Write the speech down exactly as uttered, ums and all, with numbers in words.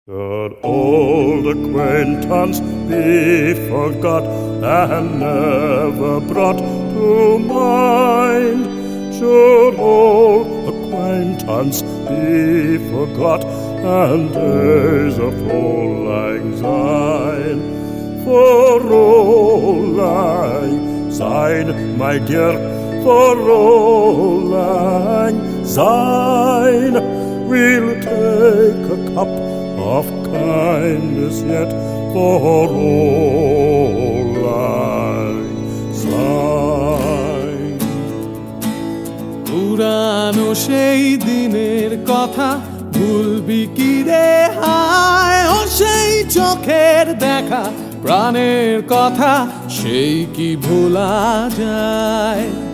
Should old acquaintance be forgot and never brought to mind? Should old acquaintance be forgot and days of old lang syne? For old lang syne, my dear, for old lang syne, we'll take a cup of kindness yet for old lang syne. পুরানো সেই দিনের কথা ভুলবি কি রে হায়, ও সেই চোখের দেখা প্রাণের কথা সেই কি ভোলা যায়?